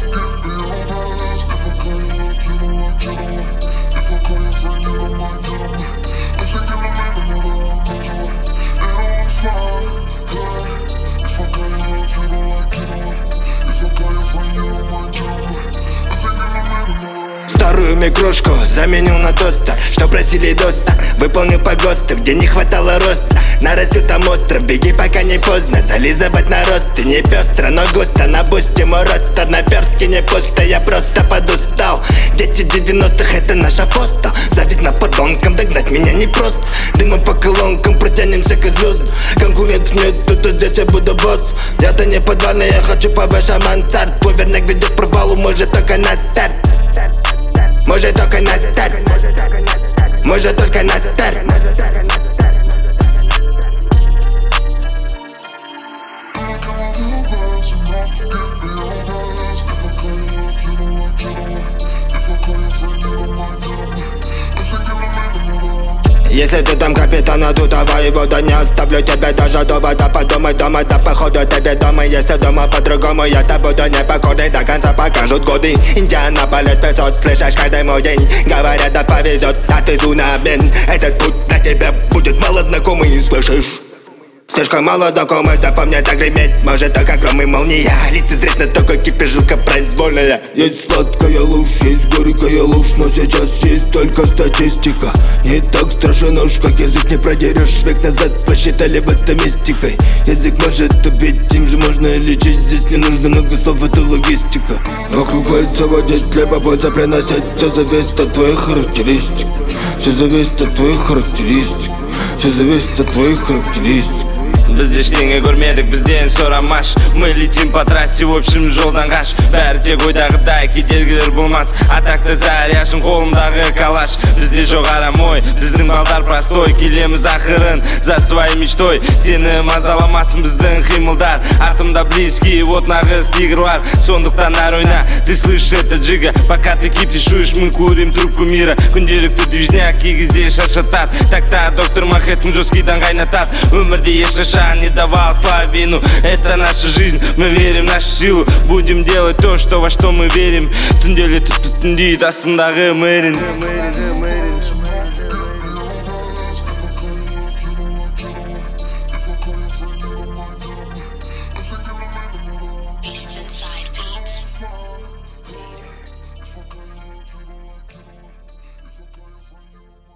Старую микрошку заменил на тостер, что просили достар. Выполнил по ГОСТу, где не хватало роста. Нарастил там остров, беги пока не поздно. Зализывать на рост, и не пестро, но густо. На бусте мой родстер, на перстке не пусто. Я просто подустал. Дети 90-х, это наш апостол. Завидно подонкам, догнать меня непросто. Дыма по колонкам, протянемся к звездам. Конкурентов нет, тут здесь я буду босс. Я-то не подвальный, я хочу повыше мансард. Твой верняк ведет к провалу, может только на старт. Может только на старт. Может только на старт. Если ты там капитан, а тут воевода, не оставлю тебя даже до вода. Подумай дома, да походу ты ведомый. Если дома по-другому, я-то буду непокорный. До конца покажут годы. Индианаполис 500, слышишь каждый мой день. Говорят, да повезет, отвезу на обмен. Этот путь для тебя будет мало знакомый, слышишь? Слишком мало знакомых, запомни так греметь. Может только гром и молния, лицезреть на то, как кипишь жилка произвольная. Есть сладкая ложь, есть горькая ложь, но сейчас есть только статистика. Не так страшен уж, как язык не продерешь. Век назад посчитали бы это мистикой. Язык может убить, им же можно лечить. Здесь не нужно много слов, это логистика. Вокруг пальца водить, хлеба польза приносить. Все зависит от твоих характеристик. Все зависит от твоих характеристик. Все зависит от твоих характеристик. Biz ештеңе көрмедік, бізден сұрамаш. Мы летим по трассе, в общем, жолдан қаш. Бәрі тек ойдағыдай, кедергілер болмас. Атақты заряшын, қолымдағы калаш. Бізде жоқ арам ой, біздің балдар простой. Келеміз ақырын, за своей мечтой. Сені мазаламасын біздің қимылдар. Артымда близкий, вот нағыз тигрлар. Сондықтан ар ойна, ты слышишь это джига. Пока ты кипишуешь, мы курим трубку мира. Күнделікті движняк, кигізде шаршатат. Так-та доктор Махеттің жесткийдан қайнатат. Өмірде ешқашан не давал слабину. Это наша жизнь, мы верим в нашу силу. Будем делать то, во что мы верим. Түнделі түндейді астымдағы мэрин. Leader.